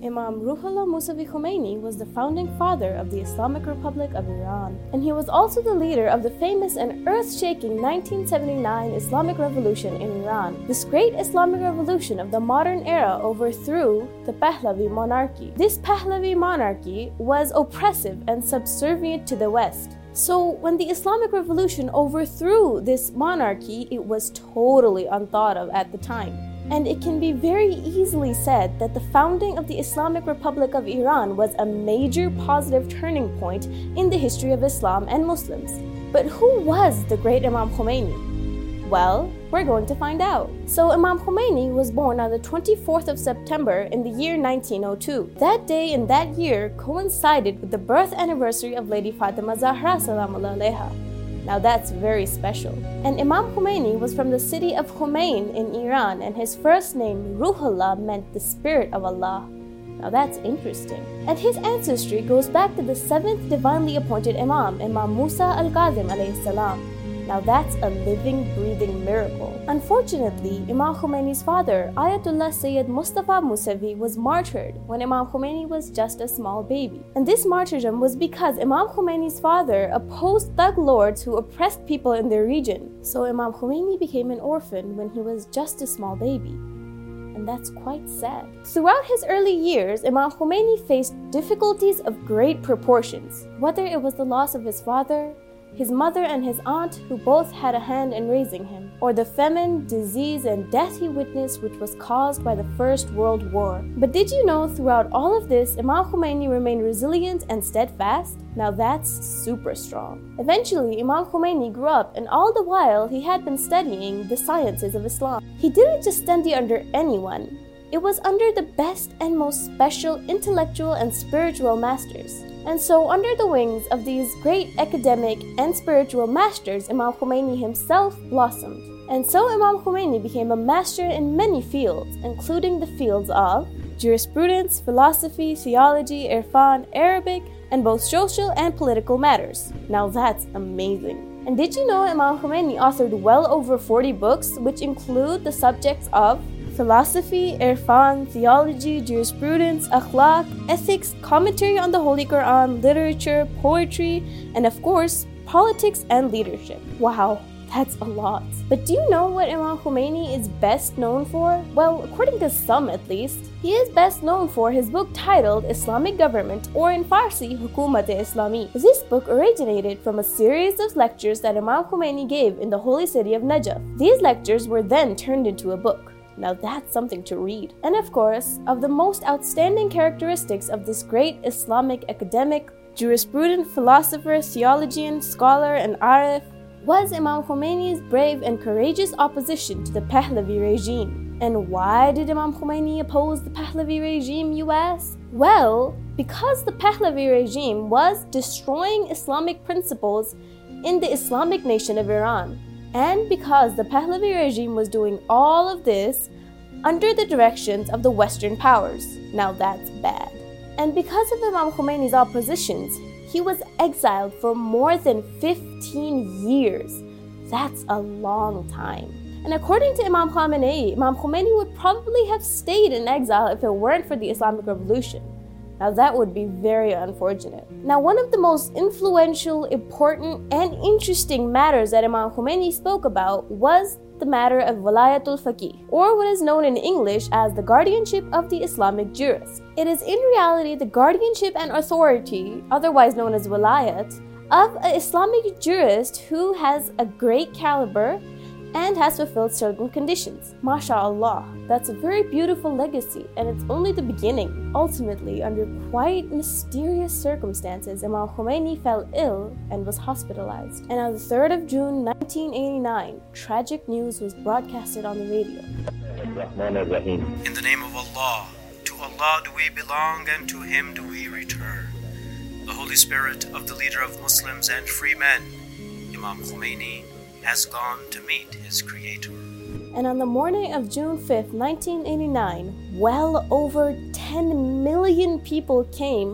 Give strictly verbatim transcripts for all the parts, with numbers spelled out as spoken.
Imam Ruhollah Mousavi Khomeini was the founding father of the Islamic Republic of Iran, and he was also the leader of the famous and earth-shaking nineteen seventy-nine Islamic Revolution in Iran. This great Islamic revolution of the modern era overthrew the Pahlavi monarchy. This Pahlavi monarchy was oppressive and subservient to the West. So when the Islamic Revolution overthrew this monarchy, it was totally unthought of at the time. And it can be very easily said that the founding of the Islamic Republic of Iran was a major positive turning point in the history of Islam and Muslims. But who was the great Imam Khomeini? Well, we're going to find out. So Imam Khomeini was born on the twenty-fourth of September in the year nineteen oh two. That day in that year coincided with the birth anniversary of Lady Fatima Zahra Salamullah Alaiha. Now that's very special. And Imam Khomeini was from the city of Khomein in Iran, and his first name, Ruhollah, meant the spirit of Allah. Now that's interesting. And his ancestry goes back to the seventh divinely appointed Imam, Imam Musa al-Kazim alayhi salam. Now that's a living, breathing miracle. Unfortunately, Imam Khomeini's father, Ayatollah Sayyid Mustafa Mousavi, was martyred when Imam Khomeini was just a small baby. And this martyrdom was because Imam Khomeini's father opposed thug lords who oppressed people in their region. So Imam Khomeini became an orphan when he was just a small baby. And that's quite sad. Throughout his early years, Imam Khomeini faced difficulties of great proportions, whether it was the loss of his father, his mother and his aunt, who both had a hand in raising him, or the famine, disease, and death he witnessed, which was caused by the First World War. But did you know throughout all of this, Imam Khomeini remained resilient and steadfast? Now that's super strong. Eventually, Imam Khomeini grew up, and all the while he had been studying the sciences of Islam. He didn't just study under anyone. It was under the best and most special intellectual and spiritual masters. And so, under the wings of these great academic and spiritual masters, Imam Khomeini himself blossomed. And so Imam Khomeini became a master in many fields, including the fields of jurisprudence, philosophy, theology, irfan, Arabic, and both social and political matters. Now that's amazing. And did you know Imam Khomeini authored well over forty books, which include the subjects of philosophy, irfan, theology, jurisprudence, akhlaq, ethics, commentary on the Holy Quran, literature, poetry, and of course, politics and leadership. Wow, that's a lot. But do you know what Imam Khomeini is best known for? Well, according to some at least, he is best known for his book titled Islamic Government, or in Farsi, Hukumat-e-Islami. This book originated from a series of lectures that Imam Khomeini gave in the holy city of Najaf. These lectures were then turned into a book. Now that's something to read. And of course, of the most outstanding characteristics of this great Islamic academic, jurisprudent, philosopher, theologian, scholar, and arif was Imam Khomeini's brave and courageous opposition to the Pahlavi regime. And why did Imam Khomeini oppose the Pahlavi regime, you ask? Well, because the Pahlavi regime was destroying Islamic principles in the Islamic nation of Iran. And because the Pahlavi regime was doing all of this under the directions of the Western powers. Now that's bad. And because of Imam Khomeini's oppositions, he was exiled for more than fifteen years. That's a long time. And according to Imam Khamenei, Imam Khomeini would probably have stayed in exile if it weren't for the Islamic Revolution. Now that would be very unfortunate. Now one of the most influential, important, and interesting matters that Imam Khomeini spoke about was the matter of Walayatul Faqih, or what is known in English as the guardianship of the Islamic jurist. It is in reality the guardianship and authority, otherwise known as Walayat, of an Islamic jurist who has a great caliber and has fulfilled certain conditions. MashaAllah, that's a very beautiful legacy, and it's only the beginning. Ultimately, under quite mysterious circumstances, Imam Khomeini fell ill and was hospitalized. And on the third of June nineteen eighty-nine, tragic news was broadcasted on the radio. In the name of Allah, to Allah do we belong and to Him do we return. The Holy Spirit of the leader of Muslims and free men, Imam Khomeini, has gone to meet his Creator. And on the morning of June fifth, nineteen eighty-nine, well over ten million people came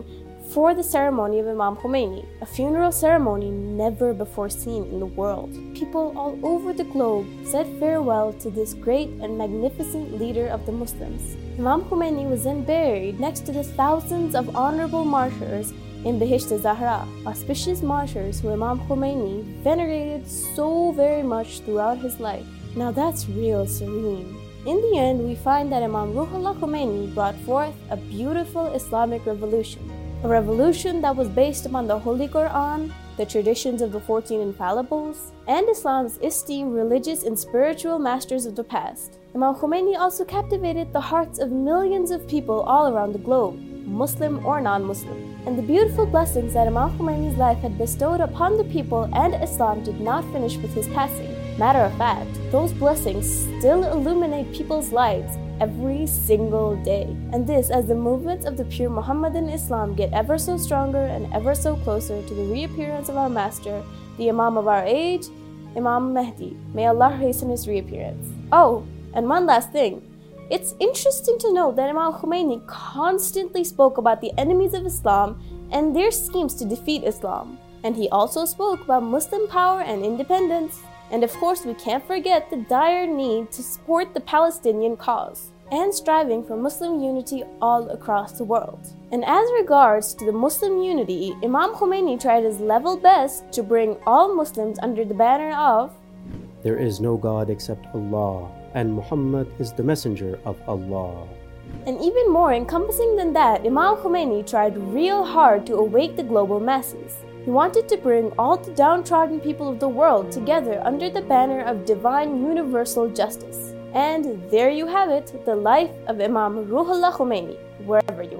for the ceremony of Imam Khomeini, a funeral ceremony never before seen in the world. People all over the globe said farewell to this great and magnificent leader of the Muslims. Imam Khomeini was then buried next to the thousands of honorable martyrs in Behisht-e-Zahra, auspicious martyrs who Imam Khomeini venerated so very much throughout his life. Now that's real serene. In the end, we find that Imam Ruhollah Khomeini brought forth a beautiful Islamic revolution, a revolution that was based upon the Holy Quran, the traditions of the fourteen Infallibles, and Islam's esteemed religious and spiritual masters of the past. Imam Khomeini also captivated the hearts of millions of people all around the globe, Muslim or non-Muslim. And the beautiful blessings that Imam Khomeini's life had bestowed upon the people and Islam did not finish with his passing. Matter of fact, those blessings still illuminate people's lives every single day. And this as the movements of the pure Muhammadan Islam get ever so stronger and ever so closer to the reappearance of our master, the Imam of our age, Imam Mahdi. May Allah hasten his reappearance. Oh, and one last thing. It's interesting to note that Imam Khomeini constantly spoke about the enemies of Islam and their schemes to defeat Islam. And he also spoke about Muslim power and independence. And of course, we can't forget the dire need to support the Palestinian cause and striving for Muslim unity all across the world. And as regards to the Muslim unity, Imam Khomeini tried his level best to bring all Muslims under the banner of "There is no God except Allah, and Muhammad is the messenger of Allah." And even more encompassing than that, Imam Khomeini tried real hard to awake the global masses. He wanted to bring all the downtrodden people of the world together under the banner of divine universal justice. And there you have it, the life of Imam Ruhollah Khomeini, wherever you